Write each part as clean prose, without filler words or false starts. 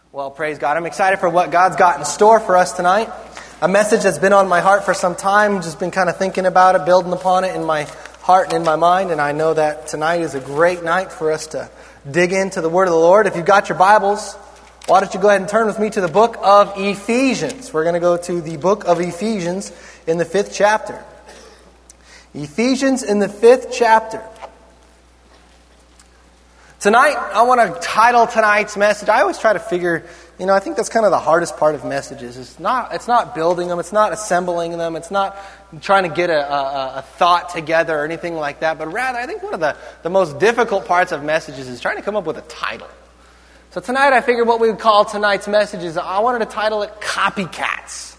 Well, praise God. I'm excited for what God's got in store for us tonight. A message that's been on my heart for some time, just been kind of thinking about it, building upon it in my heart and in my mind, and I know that tonight is a great night for us to dig into the Word of the Lord. If you've got your Bibles, why don't you go ahead and turn with me to the book of Ephesians. We're going to go to the book of Ephesians in the 5th chapter. Ephesians in the 5th chapter. Tonight, I want to title tonight's message. I always try to figure, I think that's kind of the hardest part of messages. It's not building them, it's not assembling them, it's not trying to get a thought together or anything like that, but rather I think one of the most difficult parts of messages is trying to come up with a title. So tonight I figured what we would call tonight's message is I wanted to title it Copycats.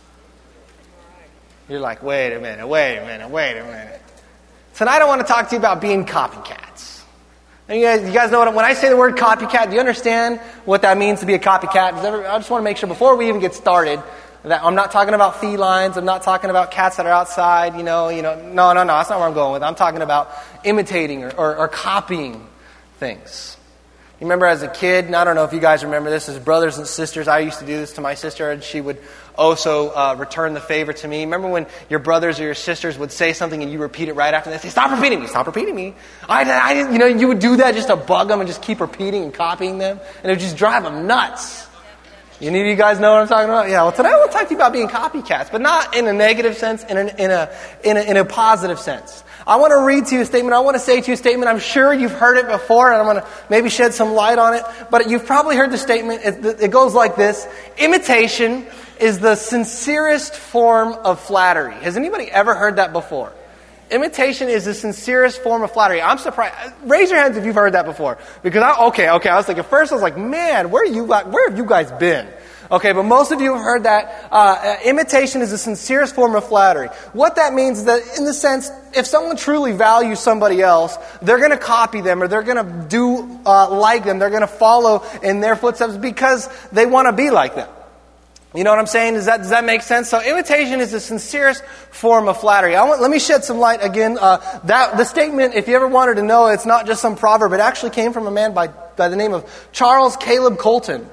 You're like, wait a minute. Tonight I want to talk to you about being copycats. And you guys know when I say the word copycat, do you understand what that means to be a copycat? I just want to make sure before we even get started that I'm not talking about felines. I'm not talking about cats that are outside. No, that's not where I'm going with. I'm talking about imitating or copying things. You remember as a kid, and I don't know if you guys remember this, as brothers and sisters, I used to do this to my sister, and she would also return the favor to me. Remember when your brothers or your sisters would say something and you repeat it right after, and they say, stop repeating me. You would do that just to bug them and just keep repeating and copying them, and it would just drive them nuts. Any of you guys know what I'm talking about? Yeah, well, tonight I want to talk to you about being copycats, but not in a negative sense, in a positive sense. I want to read to you a statement. I want to say to you a statement. I'm sure you've heard it before, and I'm going to maybe shed some light on it, but you've probably heard the statement. It goes like this: imitation is the sincerest form of flattery. Has anybody ever heard that before? Imitation is the sincerest form of flattery. I'm surprised. Raise your hands if you've heard that before. Because I was thinking, first I was like, man, where have you guys been? Okay, but most of you have heard that imitation is the sincerest form of flattery. What that means is that, in the sense, if someone truly values somebody else, they're going to copy them, or they're going to do like them. They're going to follow in their footsteps because they want to be like them. You know what I'm saying? Does that make sense? So imitation is the sincerest form of flattery. Let me shed some light again. The statement, if you ever wanted to know, it's not just some proverb. It actually came from a man by the name of Charles Caleb Colton.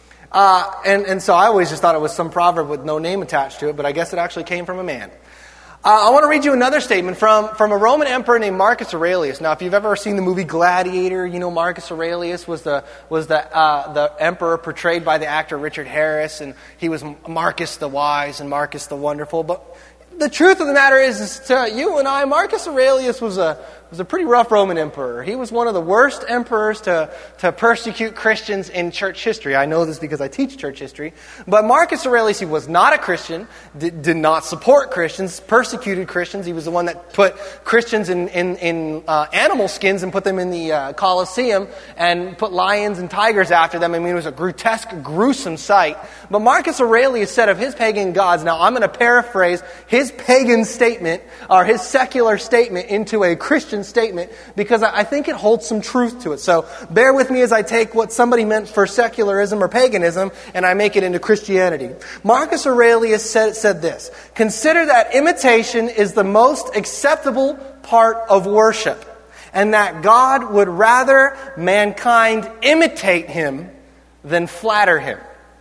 And so I always just thought it was some proverb with no name attached to it, but I guess it actually came from a man. I want to read you another statement from a Roman emperor named Marcus Aurelius. Now, if you've ever seen the movie Gladiator, Marcus Aurelius was the emperor portrayed by the actor Richard Harris, and he was Marcus the Wise and Marcus the Wonderful. But the truth of the matter is to you and I, Marcus Aurelius was a pretty rough Roman emperor. He was one of the worst emperors to persecute Christians in church history. I know this because I teach church history. But Marcus Aurelius, he was not a Christian, did not support Christians, persecuted Christians. He was the one that put Christians in animal skins and put them in the Colosseum and put lions and tigers after them. I mean, it was a grotesque, gruesome sight. But Marcus Aurelius said of his pagan gods, now I'm going to paraphrase his pagan statement, or his secular statement, into a Christian statement, because I think it holds some truth to it. So bear with me as I take what somebody meant for secularism or paganism and I make it into Christianity. Marcus Aurelius said this: consider that imitation is the most acceptable part of worship, and that God would rather mankind imitate Him than flatter Him.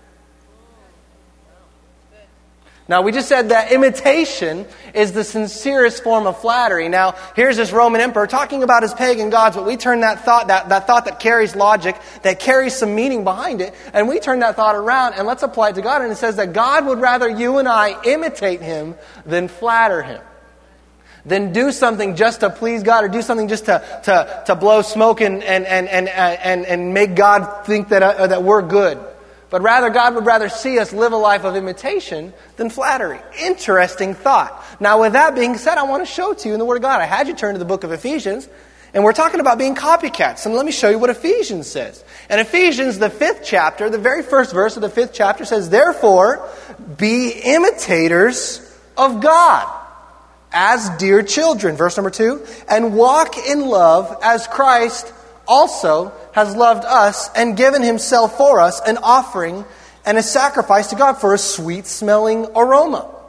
Now, we just said that imitation is the sincerest form of flattery. Now, here's this Roman emperor talking about his pagan gods, but we turn that thought that carries logic, that carries some meaning behind it, and we turn that thought around and let's apply it to God. And it says that God would rather you and I imitate Him than flatter Him. Than do something just to please God, or do something just to blow smoke and make God think that we're good. But rather, God would rather see us live a life of imitation than flattery. Interesting thought. Now, with that being said, I want to show to you in the Word of God. I had you turn to the book of Ephesians, and we're talking about being copycats. And let me show you what Ephesians says. And Ephesians, the 5th chapter, the very first verse of the 5th chapter says, therefore, be imitators of God as dear children. Verse number 2, and walk in love as Christ also has loved us and given Himself for us, an offering and a sacrifice to God for a sweet-smelling aroma.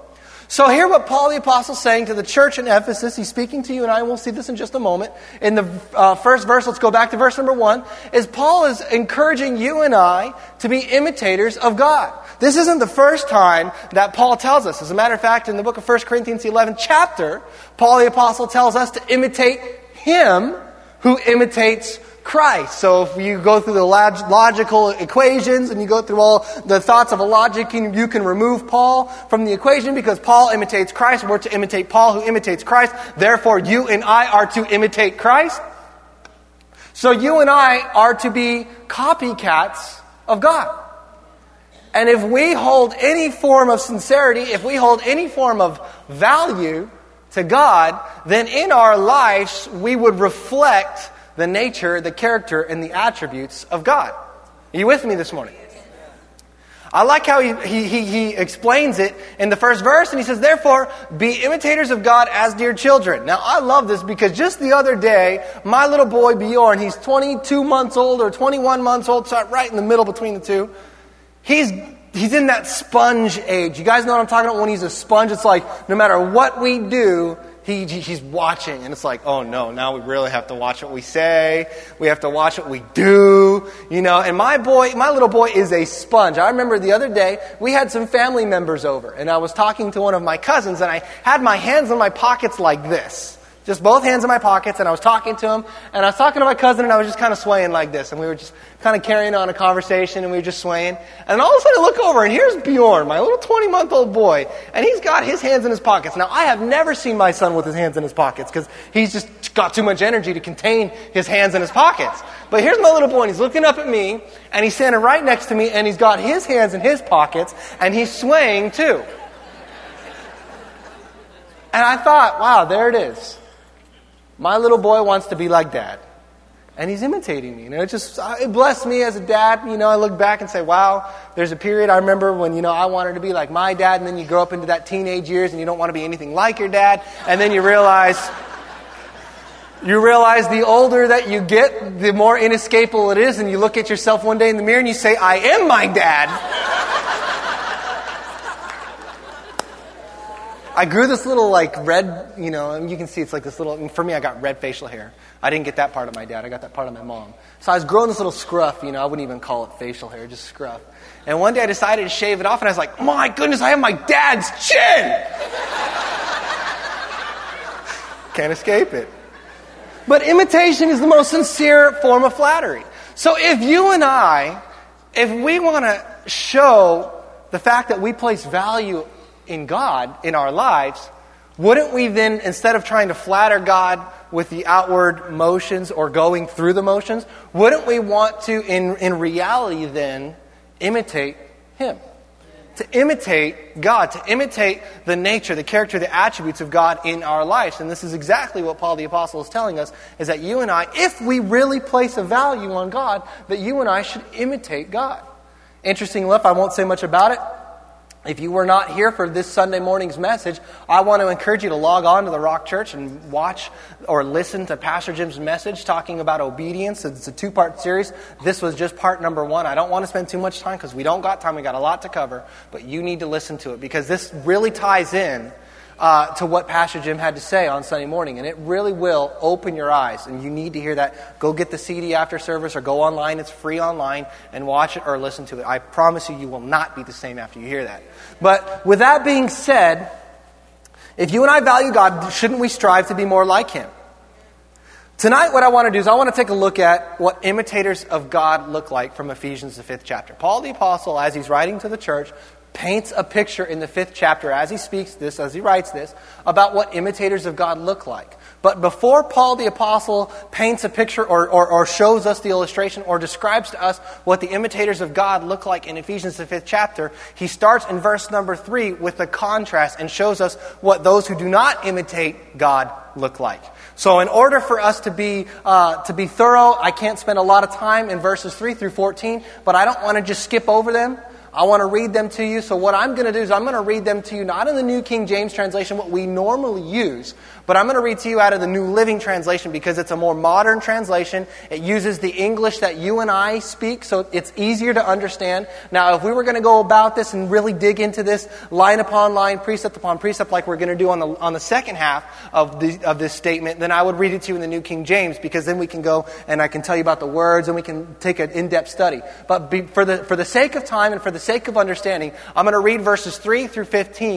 So hear what Paul the Apostle is saying to the church in Ephesus. He's speaking to you and I, and we'll see this in just a moment. In the first verse, let's go back to verse number 1, is Paul is encouraging you and I to be imitators of God. This isn't the first time that Paul tells us. As a matter of fact, in the book of 1 Corinthians, the 11th chapter, Paul the Apostle tells us to imitate him who imitates Christ. So if you go through the logical equations and you go through all the thoughts of a logic, you can remove Paul from the equation because Paul imitates Christ. We're to imitate Paul who imitates Christ. Therefore, you and I are to imitate Christ. So you and I are to be copycats of God. And if we hold any form of sincerity, if we hold any form of value to God, then in our lives we would reflect the nature, the character, and the attributes of God. Are you with me this morning? I like how he explains it in the first verse, and he says, therefore, be imitators of God as dear children. Now, I love this because just the other day, my little boy Bjorn, he's 22 months old or 21 months old, so right in the middle between the two. He's in that sponge age. You guys know what I'm talking about? When he's a sponge, it's like no matter what we do, he's watching, and it's like, oh no, now we really have to watch what we say. We have to watch what we do, And my little boy is a sponge. I remember the other day, we had some family members over, and I was talking to one of my cousins, and I had my hands in my pockets like this. Just both hands in my pockets, and I was talking to him, and I was talking to my cousin, and I was just kind of swaying like this, and we were just kind of carrying on a conversation, and we were just swaying, and all of a sudden I look over, and here's Bjorn, my little 20-month-old boy, and he's got his hands in his pockets. Now, I have never seen my son with his hands in his pockets, because he's just got too much energy to contain his hands in his pockets. But here's my little boy, and he's looking up at me, and he's standing right next to me, and he's got his hands in his pockets, and he's swaying too. And I thought, wow, there it is. My little boy wants to be like Dad. And he's imitating me. It blessed me as a dad. I look back and say, wow, there's a period I remember when, I wanted to be like my dad, and then you grow up into that teenage years and you don't want to be anything like your dad. And then you realize the older that you get, the more inescapable it is. And you look at yourself one day in the mirror and you say, I am my dad. I grew this little red, and you can see it's like this little, for me I got red facial hair. I didn't get that part of my dad, I got that part of my mom. So I was growing this little scruff, I wouldn't even call it facial hair, just scruff. And one day I decided to shave it off, and I was like, my goodness, I have my dad's chin! Can't escape it. But imitation is the most sincere form of flattery. So if you and I, if we want to show the fact that we place value in God, in our lives, wouldn't we then, instead of trying to flatter God with the outward motions or going through the motions, wouldn't we want to, in reality then, imitate Him? To imitate God, to imitate the nature, the character, the attributes of God in our lives. And this is exactly what Paul the Apostle is telling us, is that you and I, if we really place a value on God, that you and I should imitate God. Interesting enough, I won't say much about it. If you were not here for this Sunday morning's message, I want to encourage you to log on to the Rock Church and watch or listen to Pastor Jim's message talking about obedience. It's a 2-part series. This was just part number 1. I don't want to spend too much time because we don't got time. We got a lot to cover. But you need to listen to it because this really ties in to what Pastor Jim had to say on Sunday morning. And it really will open your eyes. And you need to hear that. Go get the CD after service or go online. It's free online and watch it or listen to it. I promise you, you will not be the same after you hear that. But with that being said, if you and I value God, shouldn't we strive to be more like Him? Tonight, what I want to do is I want to take a look at what imitators of God look like from Ephesians, the 5th chapter. Paul the Apostle, as he's writing to the church, paints a picture in the 5th chapter as he speaks this, as he writes this, about what imitators of God look like. But before Paul the Apostle paints a picture or shows us the illustration or describes to us what the imitators of God look like in Ephesians, the 5th chapter, he starts in verse number 3 with a contrast and shows us what those who do not imitate God look like. So in order for us to be thorough, I can't spend a lot of time in verses 3 through 14, but I don't want to just skip over them. I want to read them to you. So what I'm going to do is I'm going to read them to you not in the New King James translation, what we normally use, but I'm going to read to you out of the New Living Translation because it's a more modern translation. It uses the English that you and I speak, so it's easier to understand. Now, if we were going to go about this and really dig into this line upon line, precept upon precept, like we're going to do on the second half of this statement, then I would read it to you in the New King James, because then we can go and I can tell you about the words and we can take an in-depth study. But for the sake of time and for the sake of understanding, I'm going to read verses 3 through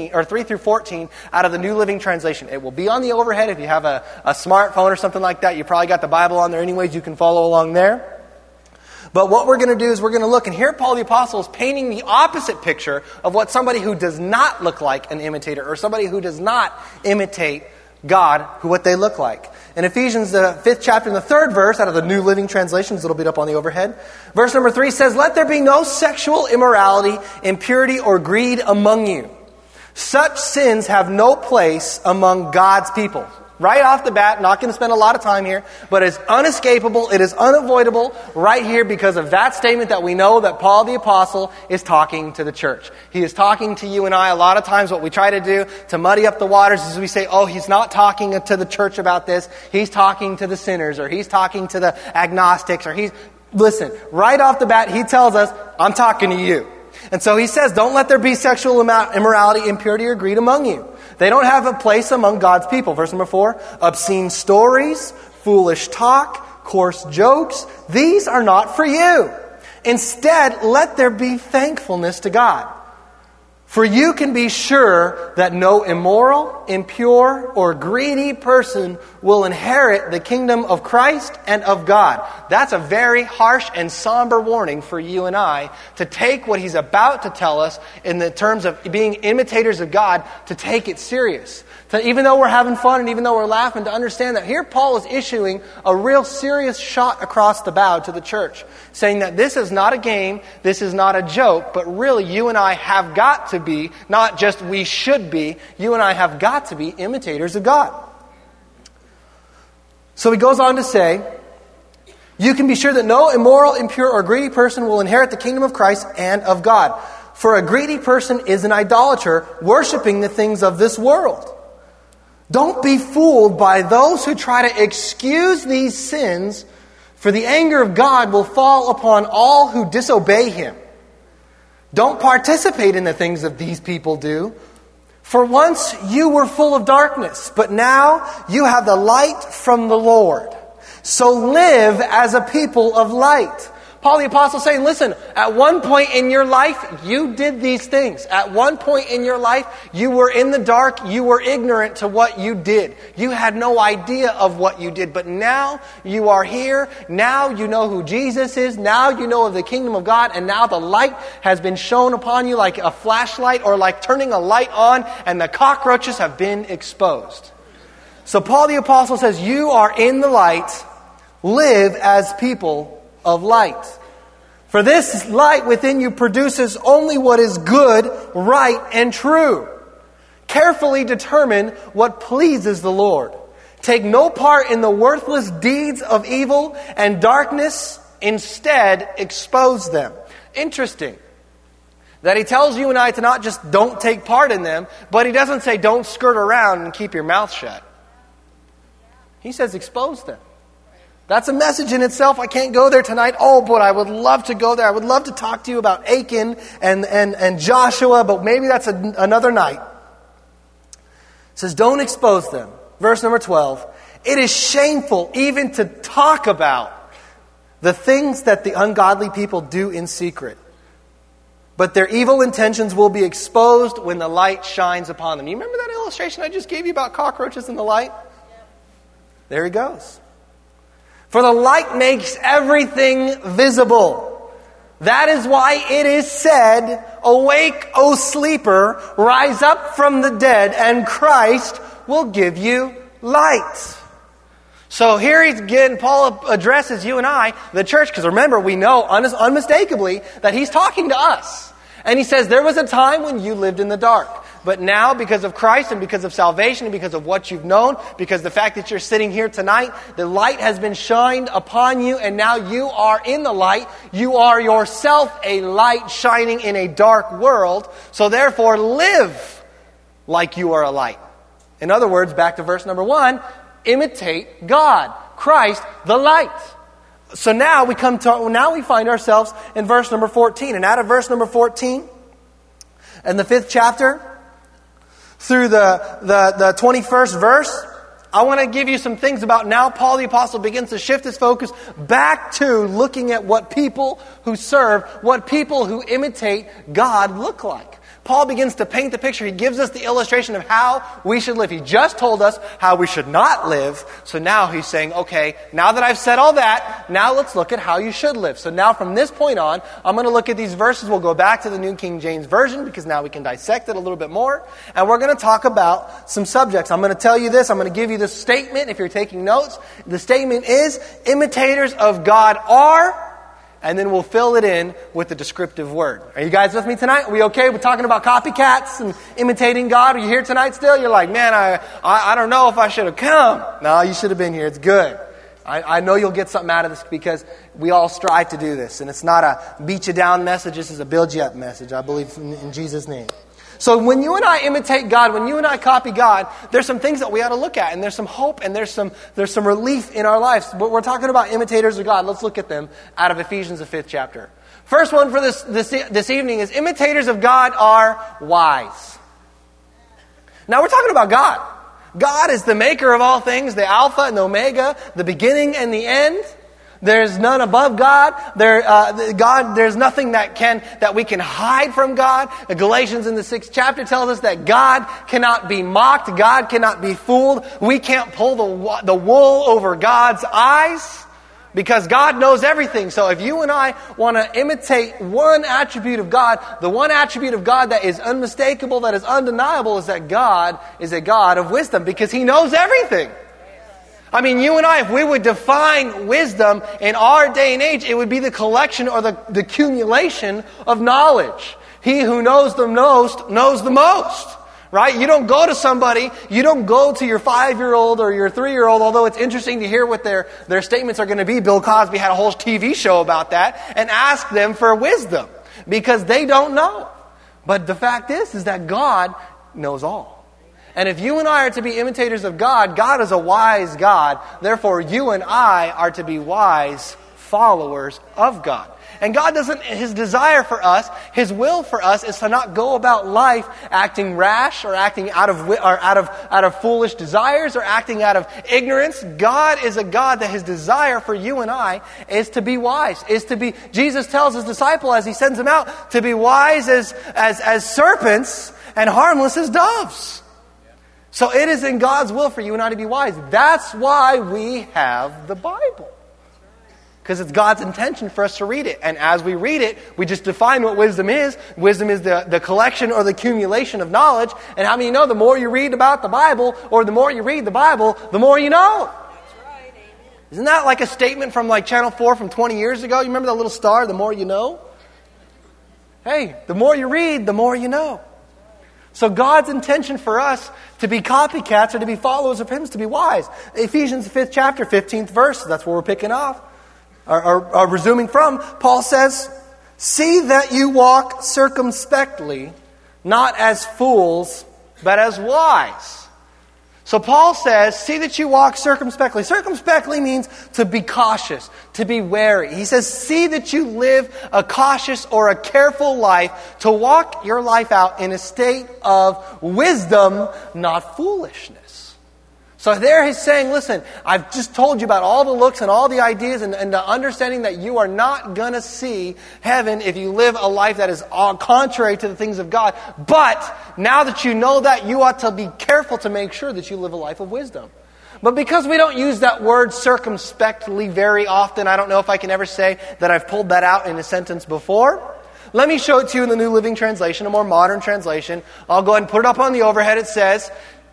14 out of the New Living Translation. It will be on the overhead. If you have a smartphone or something like that, you probably got the Bible on there anyways. You can follow along there. But what we're going to do is we're going to look, and here Paul the Apostle is painting the opposite picture of what somebody who does not look like an imitator, or somebody who does not imitate God, what they look like. In Ephesians, the 5th chapter and the 3rd verse, out of the New Living Translation, it's a little bit up on the overhead. Verse number 3 says, "Let there be no sexual immorality, impurity, or greed among you. Such sins have no place among God's people." Right off the bat, not going to spend a lot of time here, but it's unescapable, it is unavoidable right here because of that statement that we know that Paul the Apostle is talking to the church. He is talking to you and I. A lot of times what we try to do to muddy up the waters is we say, oh, he's not talking to the church about this. He's talking to the sinners, or he's talking to the agnostics, or listen, right off the bat, he tells us, I'm talking to you. And so he says, don't let there be sexual immorality, impurity, or greed among you. They don't have a place among God's people. Verse number 4, obscene stories, foolish talk, coarse jokes, these are not for you. Instead, let there be thankfulness to God. For you can be sure that no immoral, impure, or greedy person will inherit the kingdom of Christ and of God. That's a very harsh and somber warning for you and I to take what he's about to tell us in the terms of being imitators of God, to take it serious. So even though we're having fun and even though we're laughing, to understand that here Paul is issuing a real serious shot across the bow to the church, saying that this is not a game, this is not a joke, but really you and I have got to be, not just we should be, you and I have got to be imitators of God. So he goes on to say, you can be sure that no immoral, impure, or greedy person will inherit the kingdom of Christ and of God. For a greedy person is an idolater, worshiping the things of this world. Don't be fooled by those who try to excuse these sins, for the anger of God will fall upon all who disobey Him. Don't participate in the things that these people do. For once you were full of darkness, but now you have the light from the Lord. So live as a people of light. Paul the Apostle saying, listen, at one point in your life, you did these things. At one point in your life, you were in the dark. You were ignorant to what you did. You had no idea of what you did. But now you are here. Now you know who Jesus is. Now you know of the kingdom of God. And now the light has been shown upon you like a flashlight, or like turning a light on, and the cockroaches have been exposed. So Paul the Apostle says, you are in the light. Live as people of light. For this light within you produces only what is good, right, and true. Carefully determine what pleases the Lord. Take no part in the worthless deeds of evil and darkness. Instead, expose them. Interesting that he tells you and I to not just don't take part in them, but he doesn't say don't skirt around and keep your mouth shut. He says expose them. That's a message in itself. I can't go there tonight. Oh, but I would love to go there. I would love to talk to you about Achan and Joshua, but maybe that's another night. It says, don't expose them. Verse number 12. It is shameful even to talk about the things that the ungodly people do in secret. But their evil intentions will be exposed when the light shines upon them. You remember that illustration I just gave you about cockroaches and the light? There he goes. For the light makes everything visible. That is why it is said, awake, O sleeper, rise up from the dead, and Christ will give you light. So here again, Paul addresses you and I, the church, because remember, we know unmistakably that he's talking to us. And he says, there was a time when you lived in the dark. But now, because of Christ and because of salvation and because of what you've known, because the fact that you're sitting here tonight, the light has been shined upon you, and now you are in the light. You are yourself a light shining in a dark world. So therefore, live like you are a light. In other words, back to verse number 1, imitate God, Christ, the light. So now we find ourselves in verse number 14. And out of verse number 14, in the 5th chapter, through the 21st verse, I want to give you some things about now Paul the Apostle begins to shift his focus back to looking at what people who serve, what people who imitate God look like. Paul begins to paint the picture. He gives us the illustration of how we should live. He just told us how we should not live. So now he's saying, okay, now that I've said all that, now let's look at how you should live. So now from this point on, I'm going to look at these verses. We'll go back to the New King James Version because now we can dissect it a little bit more. And we're going to talk about some subjects. I'm going to tell you this. I'm going to give you this statement if you're taking notes. The statement is, imitators of God are... and then we'll fill it in with the descriptive word. Are you guys with me tonight? Are we okay with talking about copycats and imitating God? Are you here tonight still? You're like, man, I don't know if I should have come. No, you should have been here. It's good. I know you'll get something out of this because we all strive to do this. And it's not a beat you down message. This is a build you up message. I believe in Jesus' name. So when you and I imitate God, when you and I copy God, there's some things that we ought to look at, and there's some hope, and there's some relief in our lives. But we're talking about imitators of God. Let's look at them out of Ephesians, the 5th chapter. First one for this evening is imitators of God are wise. Now we're talking about God. God is the maker of all things, the Alpha and the Omega, the beginning and the end. There's none above God. There's nothing that we can hide from God. Galatians in the 6th chapter tells us that God cannot be mocked. God cannot be fooled. We can't pull the wool over God's eyes because God knows everything. So if you and I want to imitate one attribute of God, the one attribute of God that is unmistakable, that is undeniable, is that God is a God of wisdom because He knows everything. I mean, you and I, if we would define wisdom in our day and age, it would be the collection or the accumulation of knowledge. He who knows the most knows the most. Right? You don't go to somebody, you don't go to your 5-year-old or your 3-year-old, although it's interesting to hear what their statements are going to be. Bill Cosby had a whole TV show about that, and ask them for wisdom because they don't know. But the fact is that God knows all. And if you and I are to be imitators of God, God is a wise God. Therefore, you and I are to be wise followers of God. And God doesn't, His desire for us, His will for us is to not go about life acting rash or acting out of foolish desires or acting out of ignorance. God is a God that His desire for you and I is to be wise, Jesus tells His disciple as He sends them out to be wise as serpents and harmless as doves. So it is in God's will for you and I to be wise. That's why we have the Bible. Because it's God's intention for us to read it. And as we read it, we just define what wisdom is. Wisdom is the collection or the accumulation of knowledge. And how many know the more you read about the Bible, or the more you read the Bible, the more you know. That's right, amen. Isn't that like a statement from like Channel 4 from 20 years ago? You remember that little star, the more you know? Hey, the more you read, the more you know. So God's intention for us to be copycats or to be followers of Him is to be wise. Ephesians 5th chapter, 15th verse, that's where we're picking off. Or resuming from, Paul says, "See that you walk circumspectly, not as fools, but as wise." So Paul says, see that you walk circumspectly. Circumspectly means to be cautious, to be wary. He says, see that you live a cautious or a careful life, to walk your life out in a state of wisdom, not foolishness. So there he's saying, listen, I've just told you about all the looks and all the ideas and the understanding that you are not going to see heaven if you live a life that is contrary to the things of God. But now that you know that, you ought to be careful to make sure that you live a life of wisdom. But because we don't use that word circumspectly very often, I don't know if I can ever say that I've pulled that out in a sentence before. Let me show it to you in the New Living Translation, a more modern translation. I'll go ahead and put it up on the overhead. It says...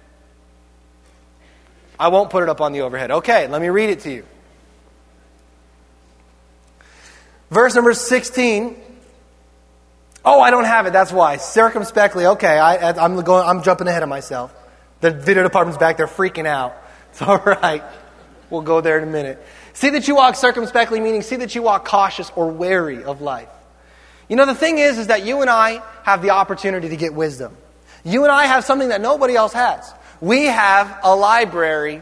I won't put it up on the overhead. Okay, let me read it to you. Verse number 16. Oh, I don't have it. That's why. Circumspectly. Okay, I'm jumping ahead of myself. The video department's back there freaking out. It's all right. We'll go there in a minute. See that you walk circumspectly, meaning see that you walk cautious or wary of life. You know, the thing is that you and I have the opportunity to get wisdom. You and I have something that nobody else has. We have a library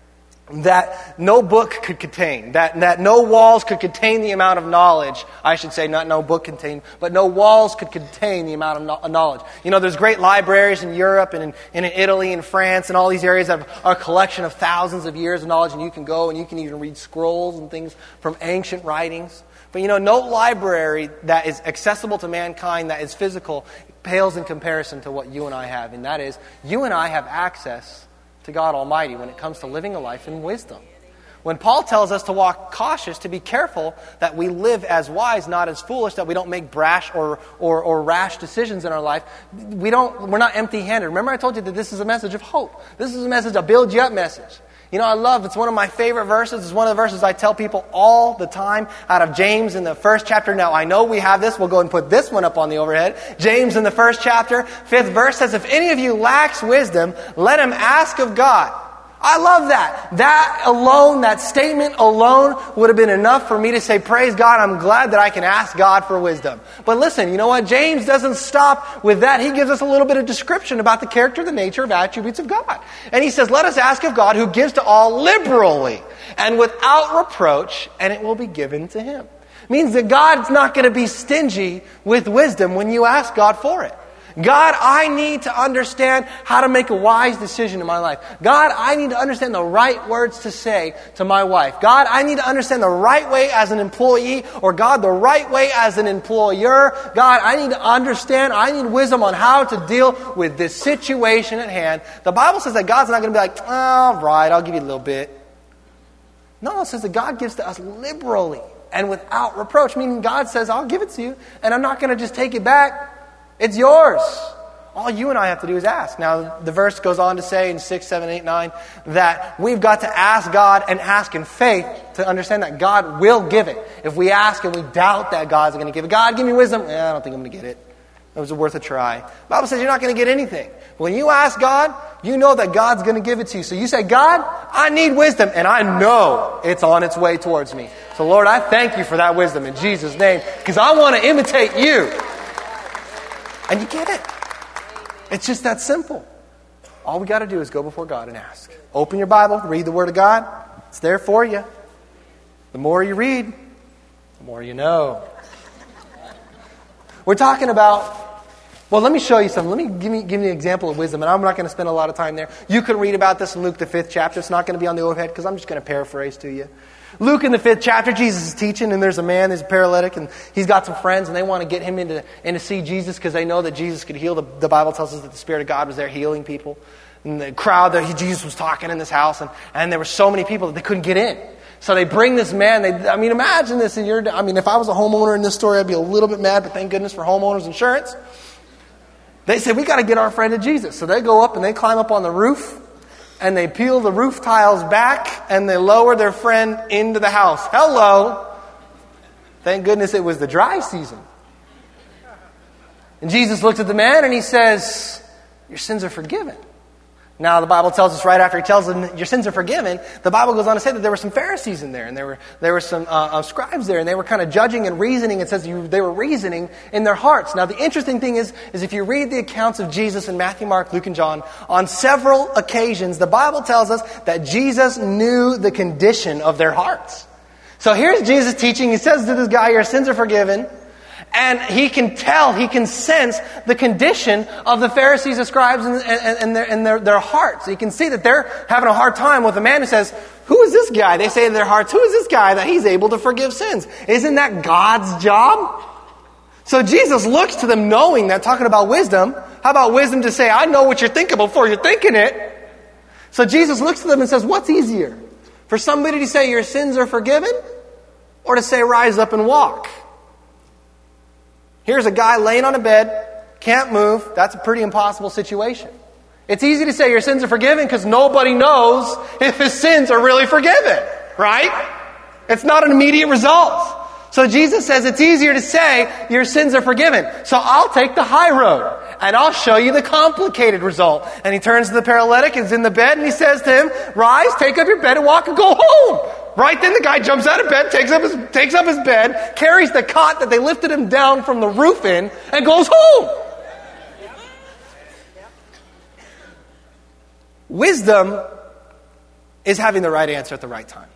that no book could contain, that no walls could contain the amount of knowledge. I should say not no book contain, but no walls could contain the amount of knowledge. You know, there's great libraries in Europe and in Italy and France and all these areas that are a collection of thousands of years of knowledge, and you can go and you can even read scrolls and things from ancient writings. But you know, no library that is accessible to mankind, that is physical, pales in comparison to what you and I have. And that is, you and I have access to God Almighty when it comes to living a life in wisdom. When Paul tells us to walk cautious, to be careful that we live as wise, not as foolish, that we don't make brash or rash decisions in our life, we're not empty-handed. Remember I told you that this is a message of hope. This is a message, a build you up message. You know, it's one of my favorite verses. It's one of the verses I tell people all the time out of James in the 1st chapter. Now, I know we have this. We'll go and put this one up on the overhead. James in the 1st chapter, 5th verse says, if any of you lacks wisdom, let him ask of God. I love that. That alone, that statement alone would have been enough for me to say, praise God, I'm glad that I can ask God for wisdom. But listen, you know what? James doesn't stop with that. He gives us a little bit of description about the character, the nature, of attributes of God. And he says, let us ask of God who gives to all liberally and without reproach, and it will be given to him. Means that God's not going to be stingy with wisdom when you ask God for it. God, I need to understand how to make a wise decision in my life. God, I need to understand the right words to say to my wife. God, I need to understand the right way as an employee, or God, the right way as an employer. God, I need to understand, I need wisdom on how to deal with this situation at hand. The Bible says that God's not going to be like, all right, I'll give you a little bit. No, it says that God gives to us liberally and without reproach, meaning God says, I'll give it to you, and I'm not going to just take it back. It's yours. All you and I have to do is ask. Now, the verse goes on to say in 6, 7, 8, 9 that we've got to ask God and ask in faith to understand that God will give it. If we ask and we doubt that God's going to give it, God, give me wisdom. I don't think I'm going to get it. It was worth a try. The Bible says you're not going to get anything. When you ask God, you know that God's going to give it to you. So you say, God, I need wisdom, and I know it's on its way towards me. So Lord, I thank you for that wisdom in Jesus' name, because I want to imitate you. And you get it. It's just that simple. All we got to do is go before God and ask. Open your Bible, read the Word of God. It's there for you. The more you read, the more you know. We're talking about, well, let me show you something. Let me give me an example of wisdom, and I'm not going to spend a lot of time there. You can read about this in Luke the 5th chapter. It's not going to be on the overhead because I'm just going to paraphrase to you. Luke in the 5th chapter, Jesus is teaching, and there's a man, there's a paralytic, and he's got some friends, and they want to get him in to see Jesus because they know that Jesus could heal. The Bible tells us that the Spirit of God was there healing people. And the crowd that Jesus was talking in this house, and there were so many people that they couldn't get in. So they bring this man. Imagine this. If I was a homeowner in this story, I'd be a little bit mad, but thank goodness for homeowners insurance. They said, we got to get our friend to Jesus. So they go up and they climb up on the roof, and they peel the roof tiles back, and they lower their friend into the house. Hello. Thank goodness it was the dry season. And Jesus looks at the man and he says, your sins are forgiven. Now, the Bible tells us right after he tells them your sins are forgiven, the Bible goes on to say that there were some Pharisees in there, and there were some scribes there, and they were kind of judging and reasoning. It says they were reasoning in their hearts. Now, the interesting thing is if you read the accounts of Jesus in Matthew, Mark, Luke, and John, on several occasions, the Bible tells us that Jesus knew the condition of their hearts. So here's Jesus teaching. He says to this guy, your sins are forgiven. And he can tell, he can sense the condition of the Pharisees, the scribes, and their hearts. You can see that they're having a hard time with a man who says, who is this guy? They say in their hearts, who is this guy that he's able to forgive sins? Isn't that God's job? So Jesus looks to them knowing that, talking about wisdom. How about wisdom to say, I know what you're thinking before you're thinking it? So Jesus looks to them and says, what's easier? For somebody to say your sins are forgiven, or to say rise up and walk? Here's a guy laying on a bed, can't move. That's a pretty impossible situation. It's easy to say your sins are forgiven because nobody knows if his sins are really forgiven, right? It's not an immediate result. So Jesus says it's easier to say your sins are forgiven. So I'll take the high road and I'll show you the complicated result. And he turns to the paralytic, is in the bed, and he says to him, rise, take up your bed and walk and go home. Right then the guy jumps out of bed, takes up his bed, carries the cot that they lifted him down from the roof in, and goes home. Wisdom is having the right answer at the right time.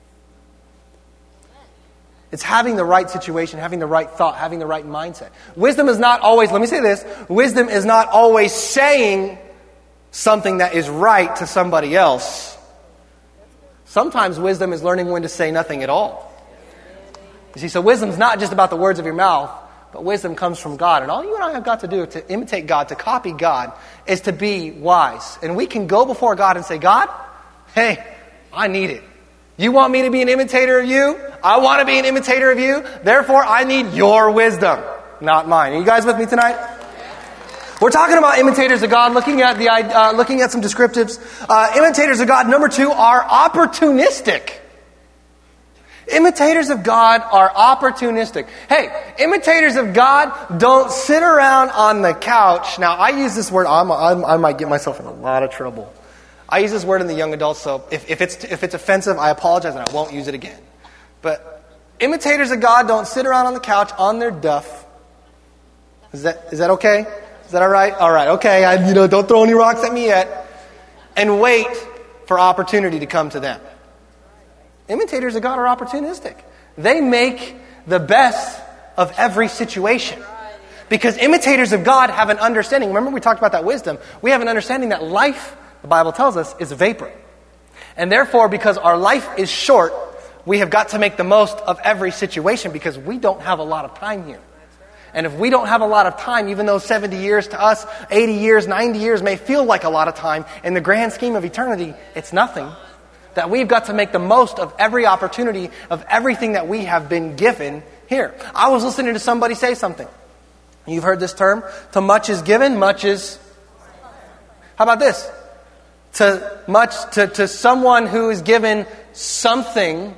It's having the right situation, having the right thought, having the right mindset. Wisdom is not always, let me say this, wisdom is not always saying something that is right to somebody else. Sometimes wisdom is learning when to say nothing at all. You see, so wisdom is not just about the words of your mouth, but wisdom comes from God. And all you and I have got to do to imitate God, to copy God, is to be wise. And we can go before God and say, God, hey, I need it. You want me to be an imitator of you? I want to be an imitator of you. Therefore, I need your wisdom, not mine. Are you guys with me tonight? We're talking about imitators of God, looking at some descriptives. Imitators of God, number 2, are opportunistic. Imitators of God are opportunistic. Hey, imitators of God don't sit around on the couch. Now, I use this word, I might get myself in a lot of trouble. I use this word in the young adults, so if it's offensive, I apologize and I won't use it again. But imitators of God don't sit around on the couch on their duff. Is that okay? Is that all right? All right, okay. Don't throw any rocks at me yet. And wait for opportunity to come to them. Imitators of God are opportunistic. They make the best of every situation. Because imitators of God have an understanding. Remember we talked about that wisdom. We have an understanding that life, the Bible tells us, is vapor. And therefore, because our life is short, we have got to make the most of every situation because we don't have a lot of time here. And if we don't have a lot of time, even though 70 years to us, 80 years, 90 years may feel like a lot of time, in the grand scheme of eternity, it's nothing. That we've got to make the most of every opportunity of everything that we have been given here. I was listening to somebody say something. You've heard this term. To much is given, much is... How about this? To someone who is given something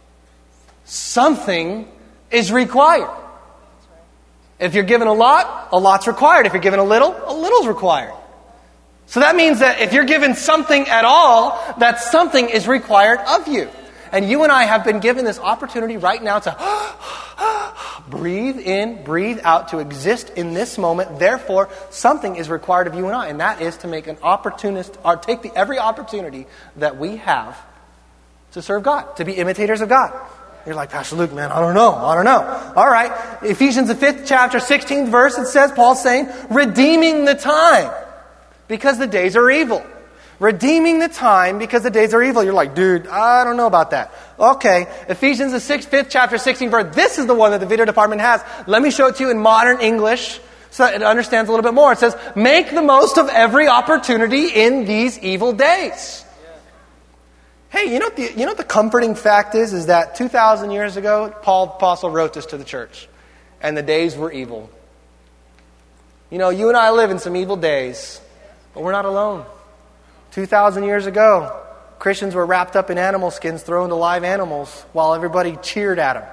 is required. If you're given a lot's required. If you're given a little's required. So that means that if you're given something at all, that something is required of you. And you and I have been given this opportunity right now to breathe in, breathe out, to exist in this moment. Therefore, something is required of you and I, and that is to make an opportunist, or take every opportunity that we have to serve God, to be imitators of God. You're like, Pastor Luke, man, I don't know. All right, Ephesians the 5th chapter, 16th verse, it says, Paul's saying, redeeming the time because the days are evil. Redeeming the time because the days are evil. You're like, dude, I don't know about that. Okay, Ephesians the 5th chapter, 16th verse. This is the one that the video department has. Let me show it to you in modern English so that it understands a little bit more. It says, make the most of every opportunity in these evil days. Hey, you know what the comforting fact is that 2,000 years ago, Paul the Apostle wrote this to the church. And the days were evil. You and I live in some evil days, but we're not alone. 2,000 years ago, Christians were wrapped up in animal skins, thrown to live animals, while everybody cheered at them.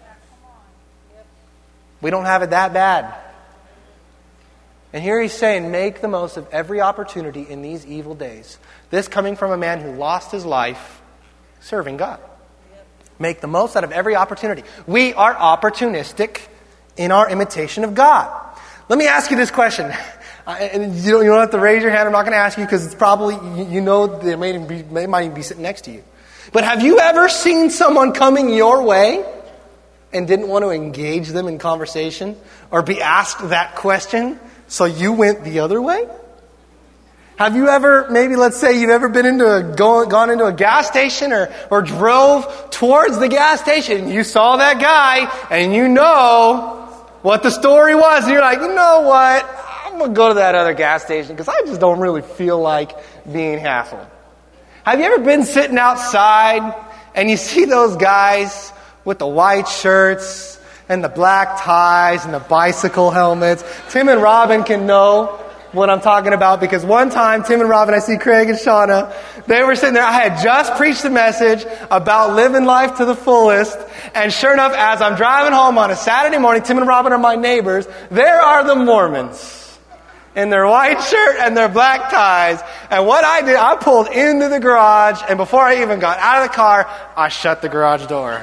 We don't have it that bad. And here he's saying, make the most of every opportunity in these evil days. This coming from a man who lost his life serving God. Make the most out of every opportunity. We are opportunistic in our imitation of God. Let me ask you this question. And you don't have to raise your hand. I'm not going to ask you because it's probably, they might even be sitting next to you. But have you ever seen someone coming your way and didn't want to engage them in conversation or be asked that question, so you went the other way? Have you ever, maybe let's say you've ever been gone into a gas station or drove towards the gas station and you saw that guy and you know what the story was and you're like, you know what? I'm going to go to that other gas station because I just don't really feel like being hassled. Have you ever been sitting outside and you see those guys with the white shirts and the black ties and the bicycle helmets? Tim and Robin can know what I'm talking about, because one time, Tim and Robin, I see Craig and Shauna, they were sitting there. I had just preached a message about living life to the fullest. And sure enough, as I'm driving home on a Saturday morning, Tim and Robin are my neighbors, there are the Mormons in their white shirt and their black ties. And what I did, I pulled into the garage, and before I even got out of the car, I shut the garage door.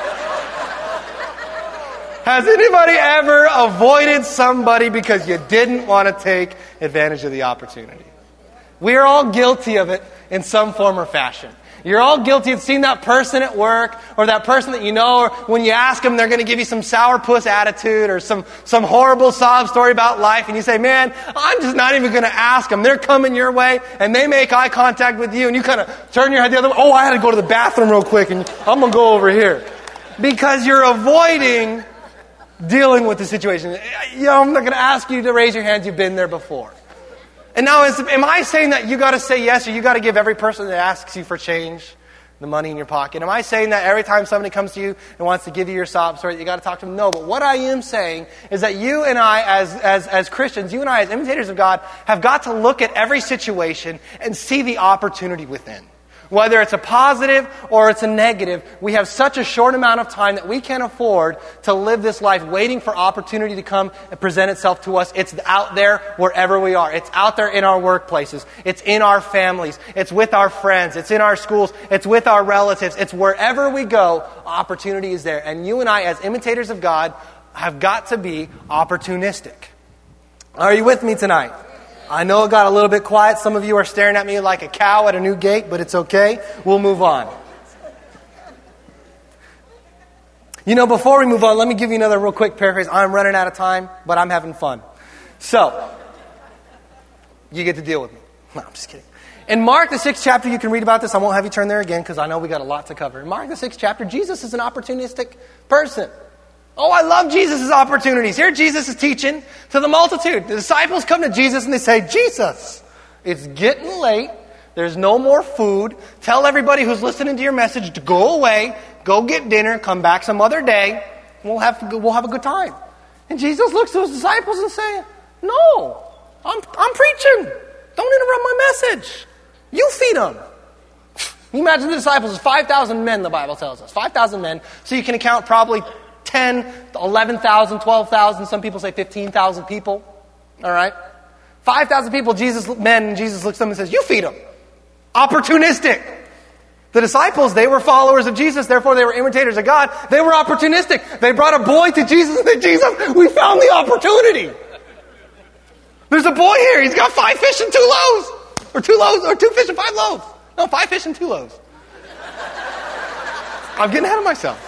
Has anybody ever avoided somebody because you didn't want to take advantage of the opportunity? We are all guilty of it in some form or fashion. You're all guilty of seeing that person at work, or that person that you know, or when you ask them, they're going to give you some sourpuss attitude or some horrible sob story about life, and you say, man, I'm just not even going to ask them. They're coming your way, and they make eye contact with you, and you kind of turn your head the other way. Oh, I had to go to the bathroom real quick, and I'm going to go over here. Because you're avoiding dealing with the situation. I'm not going to ask you to raise your hands. You've been there before. And now, am I saying that you got to say yes, or you got to give every person that asks you for change the money in your pocket? Am I saying that every time somebody comes to you and wants to give you your sob story, you got to talk to them? No. But what I am saying is that you and I, as Christians, you and I, as imitators of God, have got to look at every situation and see the opportunity within. Whether it's a positive or it's a negative, we have such a short amount of time that we can't afford to live this life waiting for opportunity to come and present itself to us. It's out there wherever we are. It's out there in our workplaces. It's in our families. It's with our friends. It's in our schools. It's with our relatives. It's wherever we go, opportunity is there. And you and I, as imitators of God, have got to be opportunistic. Are you with me tonight? I know it got a little bit quiet. Some of you are staring at me like a cow at a new gate, but it's okay. We'll move on. Before we move on, let me give you another real quick paraphrase. I'm running out of time, but I'm having fun. So, you get to deal with me. No, I'm just kidding. In Mark, the 6th chapter, you can read about this. I won't have you turn there again because I know we got a lot to cover. In Mark, the 6th chapter, Jesus is an opportunistic person. Oh, I love Jesus' opportunities. Here Jesus is teaching to the multitude. The disciples come to Jesus and they say, Jesus, it's getting late. There's no more food. Tell everybody who's listening to your message to go away, go get dinner, come back some other day, and we'll have a good time. And Jesus looks to his disciples and says, no, I'm preaching. Don't interrupt my message. You feed them. You imagine the disciples, 5,000 men, the Bible tells us. 5,000 men. So you can account probably 10, 11,000, 12,000, some people say 15,000 people. All right? 5,000 people, Jesus looks at them and says, you feed them. Opportunistic. The disciples, they were followers of Jesus, therefore they were imitators of God. They were opportunistic. They brought a boy to Jesus and said, Jesus, we found the opportunity. There's a boy here, he's got 5 fish and 2 loaves. Or 2 fish and 5 loaves. No, 5 fish and 2 loaves. I'm getting ahead of myself.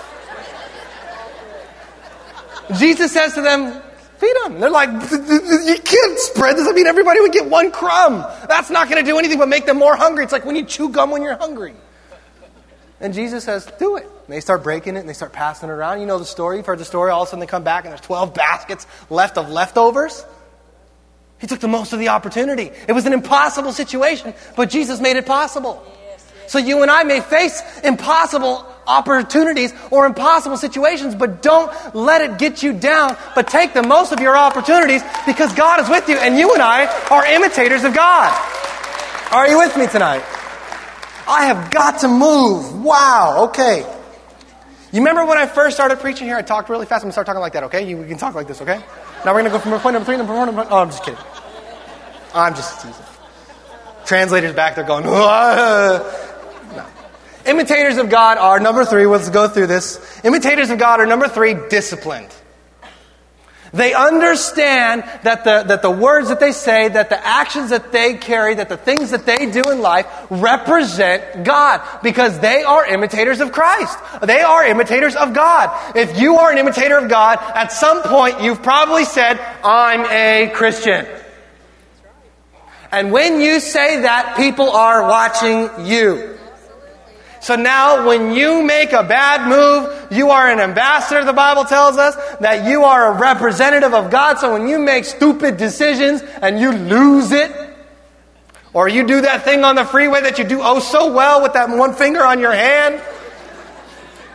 Jesus says to them, feed them. They're like, you can't spread this. I mean, everybody would get 1 crumb. That's not going to do anything but make them more hungry. It's like when you chew gum when you're hungry. And Jesus says, do it. And they start breaking it and they start passing it around. You know the story. You've heard the story. All of a sudden they come back and there's 12 baskets left of leftovers. He took the most of the opportunity. It was an impossible situation, but Jesus made it possible. So you and I may face impossible opportunities or impossible situations, but don't let it get you down, but take the most of your opportunities because God is with you and you and I are imitators of God. Are you with me tonight? I have got to move. Wow, okay. You remember when I first started preaching here, I talked really fast. I'm going to start talking like that, okay? We can talk like this, okay? Now we're going to go from point number 3 to point number 4. Oh, I'm just kidding. I'm just teasing. Translators back there going, no. Imitators of God are, number 3, let's go through this. Imitators of God are, number 3, disciplined. They understand that the words that they say, that the actions that they carry, that the things that they do in life represent God because they are imitators of Christ. They are imitators of God. If you are an imitator of God, at some point you've probably said, I'm a Christian. And when you say that, people are watching you. So now when you make a bad move, you are an ambassador, the Bible tells us, that you are a representative of God. So when you make stupid decisions and you lose it, or you do that thing on the freeway that you do oh so well with that one finger on your hand.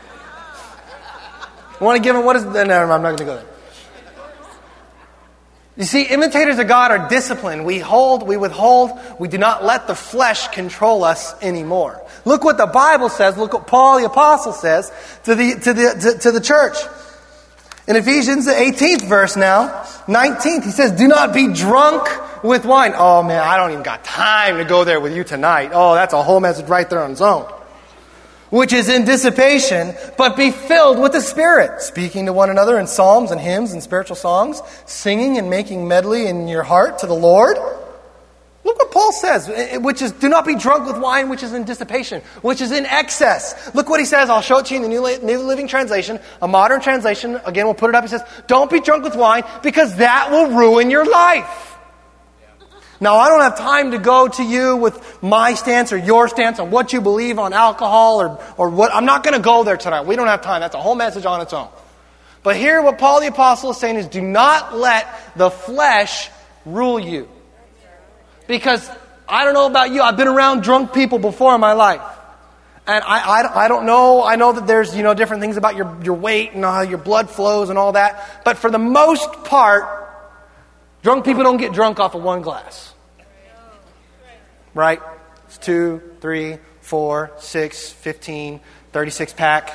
I want to give him, what is, no, I'm not going to go there. You see, imitators of God are disciplined. We withhold, we do not let the flesh control us anymore. Look what the Bible says. Look what Paul the Apostle says to the church. In Ephesians, the 18th verse now, 19th, he says, do not be drunk with wine. Oh man, I don't even got time to go there with you tonight. Oh, that's a whole message right there on its own. Which is in dissipation, but be filled with the Spirit, speaking to one another in psalms and hymns and spiritual songs, singing and making melody in your heart to the Lord. Look what Paul says, which is, do not be drunk with wine, which is in dissipation, which is in excess. Look what he says. I'll show it to you in the New Living Translation, a modern translation. Again, we'll put it up. He says, don't be drunk with wine, because that will ruin your life. Now, I don't have time to go to you with my stance or your stance on what you believe on alcohol or what. I'm not going to go there tonight. We don't have time. That's a whole message on its own. But here, what Paul the Apostle is saying is, do not let the flesh rule you. Because I don't know about you, I've been around drunk people before in my life. And I don't know, I know that there's, different things about your weight and how your blood flows and all that. But for the most part, drunk people don't get drunk off of one glass. Right? It's 2, 3, 4, 6, 15, 36 pack.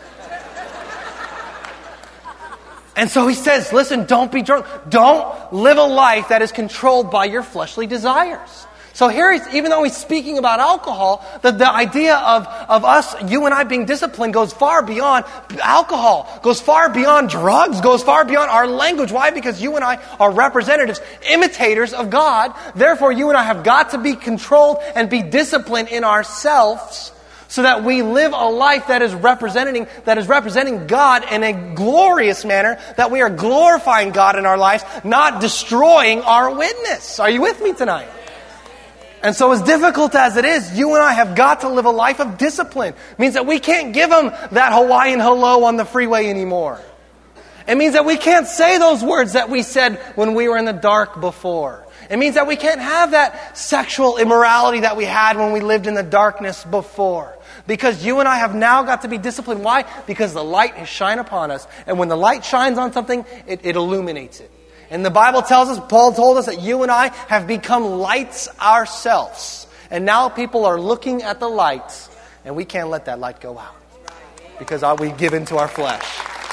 And so he says, listen, don't be drunk. Don't live a life that is controlled by your fleshly desires. So here, even though he's speaking about alcohol, the idea of us, you and I being disciplined goes far beyond alcohol, goes far beyond drugs, goes far beyond our language. Why? Because you and I are representatives, imitators of God. Therefore, you and I have got to be controlled and be disciplined in ourselves so that we live a life that is representing God in a glorious manner, that we are glorifying God in our lives, not destroying our witness. Are you with me tonight? And so as difficult as it is, you and I have got to live a life of discipline. It means that we can't give them that Hawaiian hello on the freeway anymore. It means that we can't say those words that we said when we were in the dark before. It means that we can't have that sexual immorality that we had when we lived in the darkness before. Because you and I have now got to be disciplined. Why? Because the light has shined upon us. And when the light shines on something, it illuminates it. And the Bible tells us, Paul told us that you and I have become lights ourselves. And now people are looking at the lights, and we can't let that light go out. Because we give into our flesh.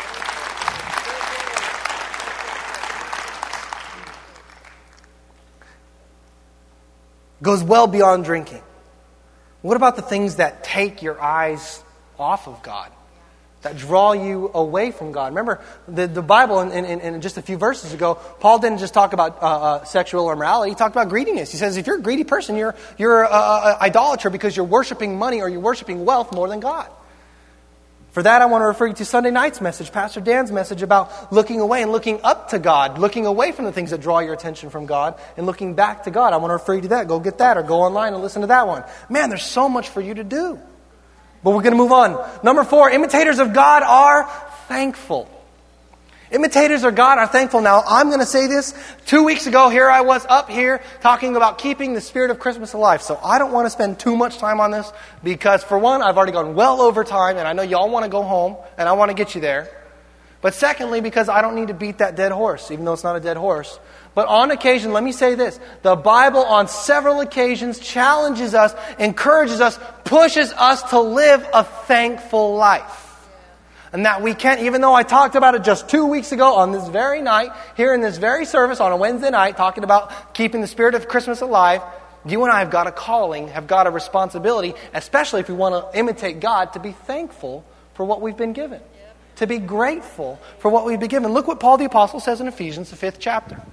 Goes well beyond drinking. What about the things that take your eyes off of God? That draw you away from God. Remember, the Bible, in just a few verses ago, Paul didn't just talk about sexual immorality. He talked about greediness. He says, if you're a greedy person, you're an idolater because you're worshiping money or you're worshiping wealth more than God. For that, I want to refer you to Sunday night's message, Pastor Dan's message about looking away and looking up to God, looking away from the things that draw your attention from God and looking back to God. I want to refer you to that. Go get that or go online and listen to that one. Man, there's so much for you to do. But we're going to move on. Number 4, imitators of God are thankful. Imitators of God are thankful. Now, I'm going to say this. 2 weeks ago, here I was up here talking about keeping the spirit of Christmas alive. So I don't want to spend too much time on this because, for one, I've already gone well over time, and I know y'all want to go home, and I want to get you there. But secondly, because I don't need to beat that dead horse, even though it's not a dead horse. But on occasion, let me say this. The Bible on several occasions challenges us, encourages us, pushes us to live a thankful life. And that we can't, even though I talked about it just 2 weeks ago on this very night, here in this very service on a Wednesday night, talking about keeping the spirit of Christmas alive, you and I have got a calling, have got a responsibility, especially if we want to imitate God, to be thankful for what we've been given. To be grateful for what we've been given. Look what Paul the Apostle says in Ephesians, the 5th chapter.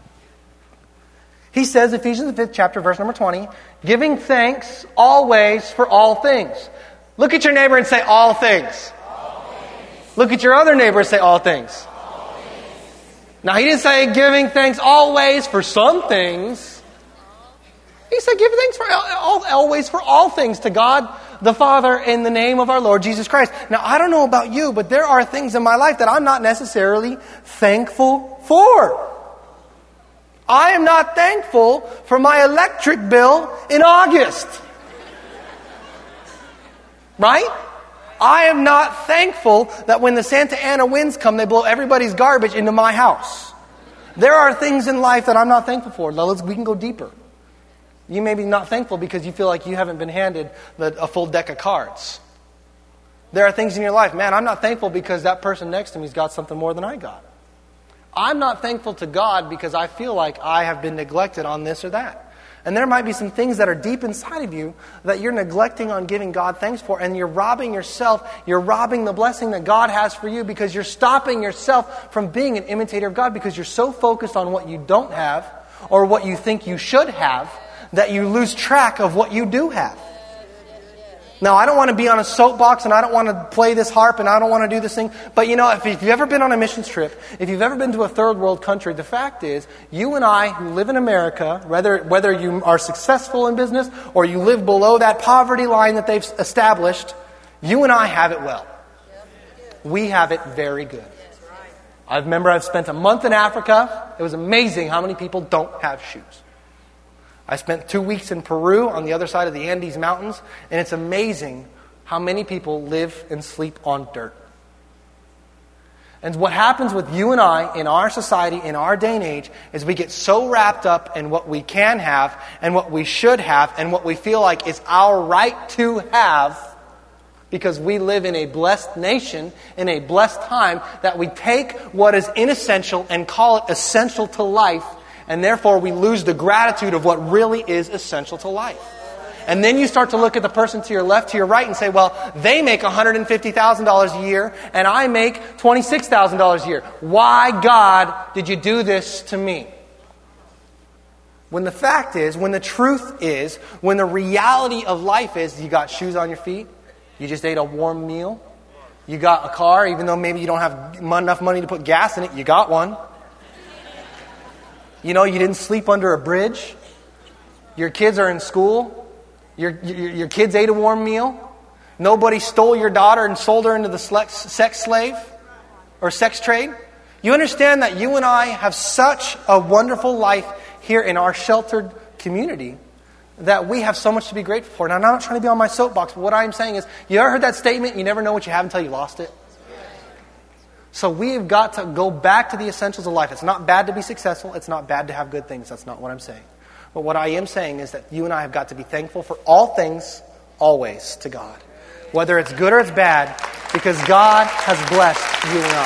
He says, Ephesians, the 5th chapter, verse number 20, giving thanks always for all things. Look at your neighbor and say, all things. All things. Look at your other neighbor and say, all things. All things. Now, he didn't say giving thanks always for some things. He said give thanks always for all things to God the Father in the name of our Lord Jesus Christ. Now, I don't know about you, but there are things in my life that I'm not necessarily thankful for. I am not thankful for my electric bill in August. Right? I am not thankful that when the Santa Ana winds come, they blow everybody's garbage into my house. There are things in life that I'm not thankful for. We can go deeper. You may be not thankful because you feel like you haven't been handed a full deck of cards. There are things in your life, man, I'm not thankful because that person next to me's got something more than I got. I'm not thankful to God because I feel like I have been neglected on this or that. And there might be some things that are deep inside of you that you're neglecting on giving God thanks for, and you're robbing yourself, you're robbing the blessing that God has for you because you're stopping yourself from being an imitator of God because you're so focused on what you don't have or what you think you should have that you lose track of what you do have. Now, I don't want to be on a soapbox and I don't want to play this harp and I don't want to do this thing. But you know, if you've ever been on a missions trip, if you've ever been to a third world country, the fact is, you and I who live in America, whether you are successful in business or you live below that poverty line that they've established, you and I have it well. We have it very good. I remember I've spent a month in Africa. It was amazing how many people don't have shoes. I spent 2 weeks in Peru on the other side of the Andes Mountains, and it's amazing how many people live and sleep on dirt. And what happens with you and I in our society, in our day and age, is we get so wrapped up in what we can have and what we should have and what we feel like is our right to have because we live in a blessed nation, in a blessed time, that we take what is inessential and call it essential to life. And therefore, we lose the gratitude of what really is essential to life. And then you start to look at the person to your left, to your right, and say, well, they make $150,000 a year, and I make $26,000 a year. Why, God, did you do this to me? When the fact is, when the truth is, when the reality of life is, you got shoes on your feet, you just ate a warm meal, you got a car, even though maybe you don't have enough money to put gas in it, you got one. You know, you didn't sleep under a bridge. Your kids are in school. Your kids ate a warm meal. Nobody stole your daughter and sold her into the sex slave or sex trade. You understand that you and I have such a wonderful life here in our sheltered community that we have so much to be grateful for. Now, I'm not trying to be on my soapbox, but what I'm saying is, you ever heard that statement, you never know what you have until you lost it? So we've got to go back to the essentials of life. It's not bad to be successful. It's not bad to have good things. That's not what I'm saying. But what I am saying is that you and I have got to be thankful for all things, always, to God. Whether it's good or it's bad, because God has blessed you and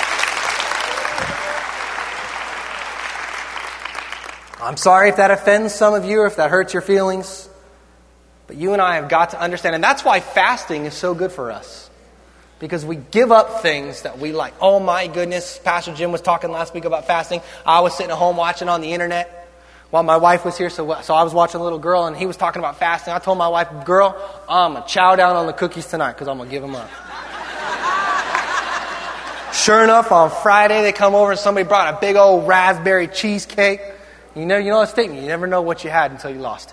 I. I'm sorry if that offends some of you or if that hurts your feelings. But you and I have got to understand. And that's why fasting is so good for us. Because we give up things that we like. Oh my goodness, Pastor Jim was talking last week about fasting. I was sitting at home watching on the internet while my wife was here. So I was watching a little girl and he was talking about fasting. I told my wife, girl, I'm going to chow down on the cookies tonight because I'm going to give them up. Sure enough, on Friday they come over and somebody brought a big old raspberry cheesecake. You know the statement, you never know what you had until you lost it.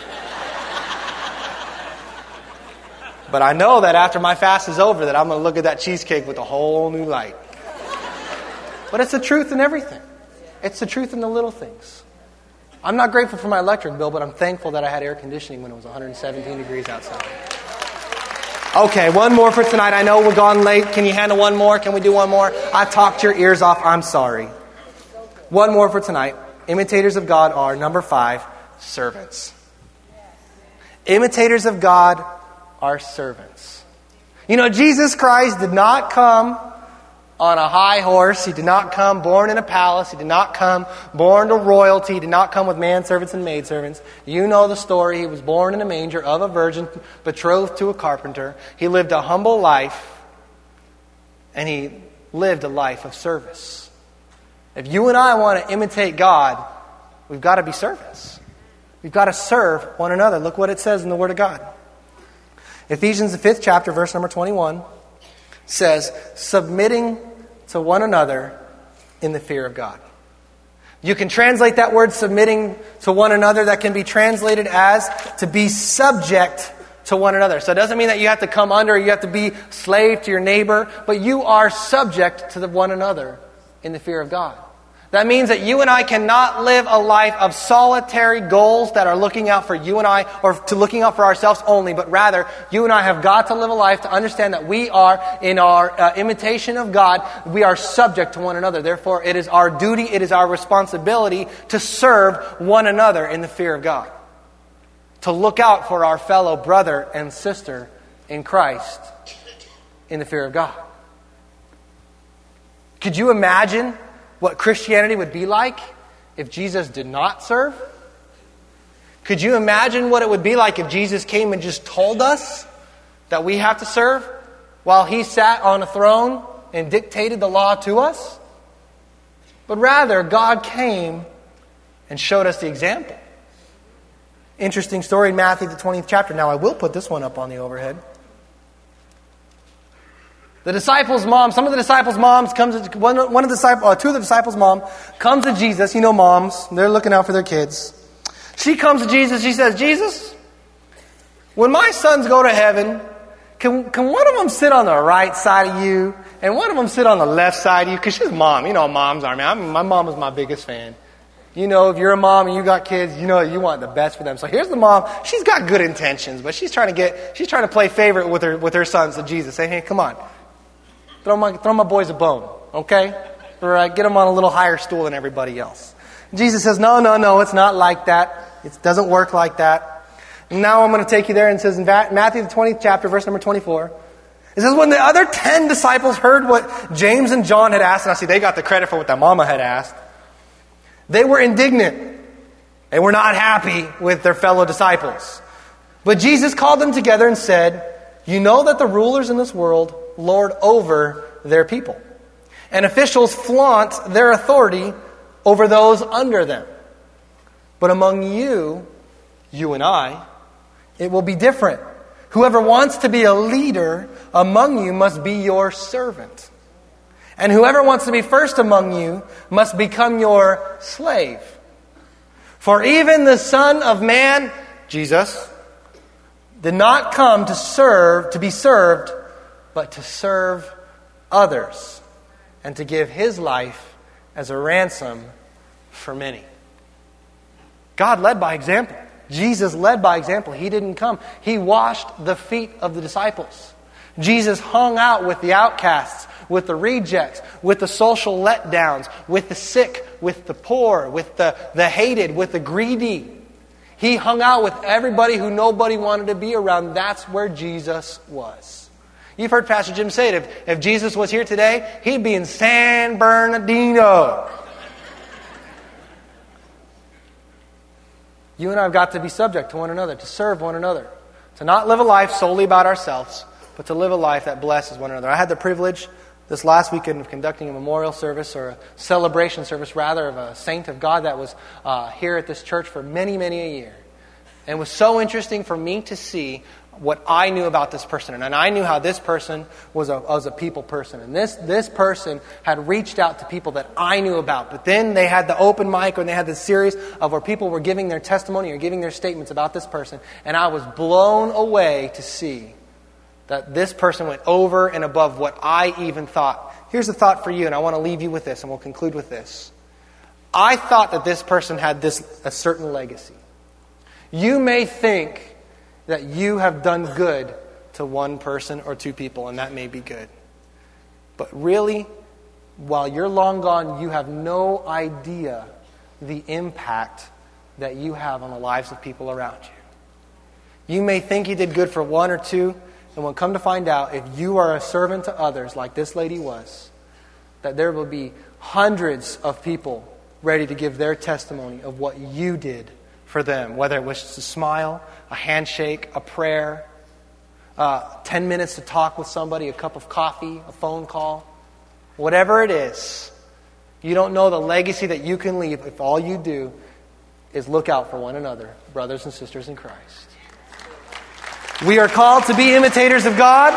But I know that after my fast is over that I'm going to look at that cheesecake with a whole new light. But it's the truth in everything. It's the truth in the little things. I'm not grateful for my electric bill, but I'm thankful that I had air conditioning when it was 117 degrees outside. Okay, one more for tonight. I know we're gone late. Can you handle one more? Can we do one more? I talked your ears off. I'm sorry. One more for tonight. Imitators of God are, number 5, servants. Imitators of God are servants. You know, Jesus Christ did not come on a high horse. He did not come born in a palace. He did not come born to royalty. He did not come with manservants and maidservants. You know the story. He was born in a manger of a virgin, betrothed to a carpenter. He lived a humble life, and he lived a life of service. If you and I want to imitate God, we've got to be servants. We've got to serve one another. Look what it says in the Word of God. Ephesians, the 5th chapter, verse number 21, says, submitting to one another in the fear of God. You can translate that word submitting to one another. That can be translated as to be subject to one another. So it doesn't mean that you have to come under, you have to be slave to your neighbor, but you are subject to one another in the fear of God. That means that you and I cannot live a life of solitary goals that are looking out for you and I, or to looking out for ourselves only, but rather, you and I have got to live a life to understand that we are, in our imitation of God, we are subject to one another. Therefore, it is our duty, it is our responsibility to serve one another in the fear of God. To look out for our fellow brother and sister in Christ in the fear of God. Could you imagine what Christianity would be like if Jesus did not serve? Could you imagine what it would be like if Jesus came and just told us that we have to serve while He sat on a throne and dictated the law to us? But rather, God came and showed us the example. Interesting story in Matthew, the 20th chapter. Now, I will put this one up on the overhead. The disciples' mom, some of the disciples' moms comes to, two of the disciples' mom comes to Jesus. You know moms, they're looking out for their kids. She comes to Jesus, she says, Jesus, when my sons go to heaven, can one of them sit on the right side of you and one of them sit on the left side of you? Because she's a mom. You know how moms are, man. My mom is my biggest fan. You know, if you're a mom and you got kids, you know you want the best for them. So here's the mom. She's got good intentions, but she's trying to play favorite with her sons to Jesus. Saying, hey, come on. Throw my boys a bone, okay? Or get them on a little higher stool than everybody else. Jesus says, no, it's not like that. It doesn't work like that. And now I'm going to take you there, and it says in Matthew the 20th chapter, verse number 24, it says, when the other 10 disciples heard what James and John had asked, and I see they got the credit for what their mama had asked, they were indignant. They were not happy with their fellow disciples. But Jesus called them together and said, you know that the rulers in this world lord over their people, and officials flaunt their authority over those under them. But among you and I, it will be different. Whoever wants to be a leader among you must be your servant. And whoever wants to be first among you must become your slave. For even the Son of Man, Jesus, did not come to be served, but to serve others, and to give His life as a ransom for many. God led by example. Jesus led by example. He didn't come. He washed the feet of the disciples. Jesus hung out with the outcasts, with the rejects, with the social letdowns, with the sick, with the poor, with the hated, with the greedy. He hung out with everybody who nobody wanted to be around. That's where Jesus was. You've heard Pastor Jim say it. If Jesus was here today, He'd be in San Bernardino. You and I have got to be subject to one another, to serve one another, to not live a life solely about ourselves, but to live a life that blesses one another. I had the privilege this last weekend of conducting a memorial service, or a celebration service rather, of a saint of God that was here at this church for many, many a year. And it was so interesting for me to see what I knew about this person. And I knew how this person was a people person. And this person had reached out to people that I knew about. But then they had the open mic, and they had this series of where people were giving their testimony or giving their statements about this person. And I was blown away to see that this person went over and above what I even thought. Here's a thought for you, and I want to leave you with this, and we'll conclude with this. I thought that this person had a certain legacy. You may think that you have done good to one person or two people, and that may be good. But really, while you're long gone, you have no idea the impact that you have on the lives of people around you. You may think you did good for one or two, and we'll come to find out, if you are a servant to others like this lady was, that there will be hundreds of people ready to give their testimony of what you did for them, whether it was just a smile, a handshake, a prayer, 10 minutes to talk with somebody, a cup of coffee, a phone call. Whatever it is, you don't know the legacy that you can leave if all you do is look out for one another, brothers and sisters in Christ. We are called to be imitators of God.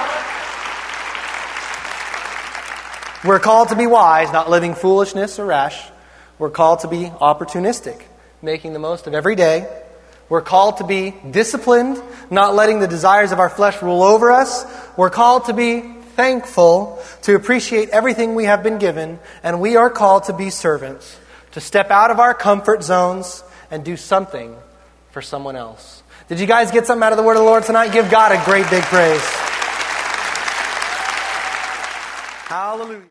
We're called to be wise, not living foolishness or rash. We're called to be opportunistic, making the most of every day. We're called to be disciplined, not letting the desires of our flesh rule over us. We're called to be thankful, to appreciate everything we have been given, and we are called to be servants, to step out of our comfort zones and do something for someone else. Did you guys get something out of the word of the Lord tonight? Give God a great big praise. Hallelujah.